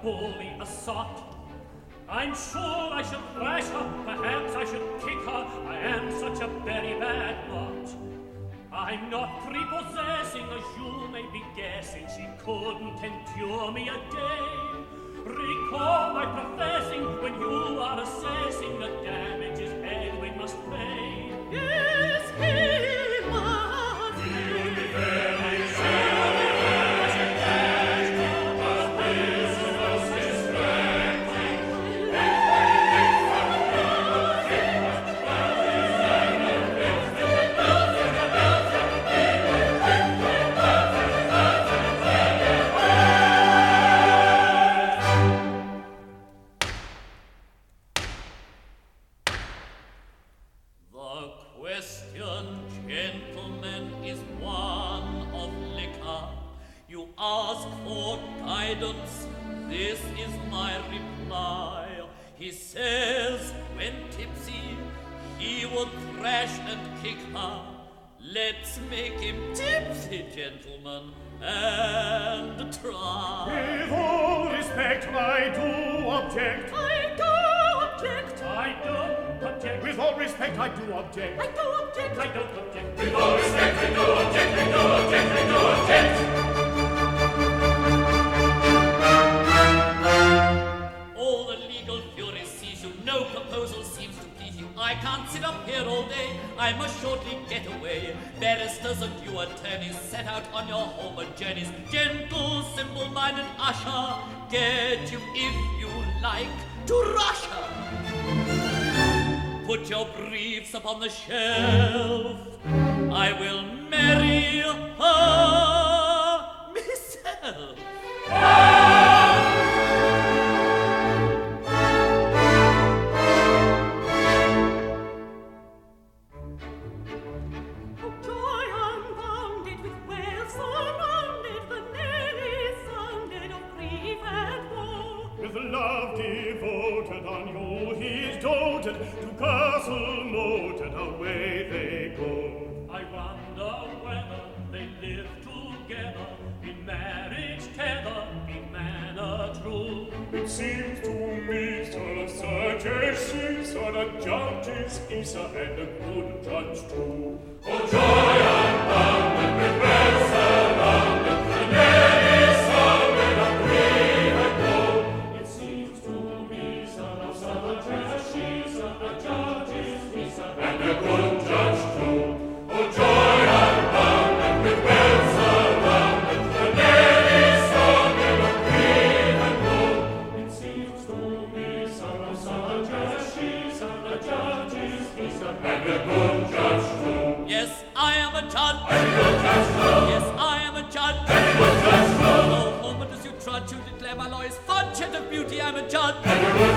bully, a sot. I'm sure I should thrash her, perhaps I should kick her. I am such a very bad lot. I'm not prepossessing, as you may be guessing. She couldn't endure me a day. Recall my professing when you are assessing the damages Edwin must pay. Yes, he must. You'll be very sorry. Ask for guidance, this is my reply. He says when tipsy he would thrash and kick her. Let's make him tipsy, gentlemen, and try. With all respect, I do object. I do object. I don't object. With all respect, I do object. I do object. I don't object. With all respect, I do object. I do object. I do object. All the legal fury sees you, no proposal seems to please you. I can't sit up here all day, I must shortly get away. Barristers and you attorneys set out on your homeward journeys. Gentle, simple-minded usher, get you if you like to rush her. Put your briefs upon the shelf, I will marry her myself. Love devoted on you, he's doted, to castle moated, away they go. I wonder whether they live together, in marriage tether, in manner true. It seems to me, sir, such as she's on a judge's Isa and a good judge too. Oh, joy unbounded, with well surrounded, the merry song and a brave and bold. It seems to me, sir, such as she's on a judge's Isa and a good judge too. Oh, joy unbounded, with well surrounded, the merry song and a brave and bold. It seems to me, sir, such as she's on a judge's Isa and a good judge too. Yes, I am a judge. And a good judge too. Yes, I am a judge. And a good judge too. Oh, but as you trudge, you declare my law is fudge, and of beauty I'm a judge. And a good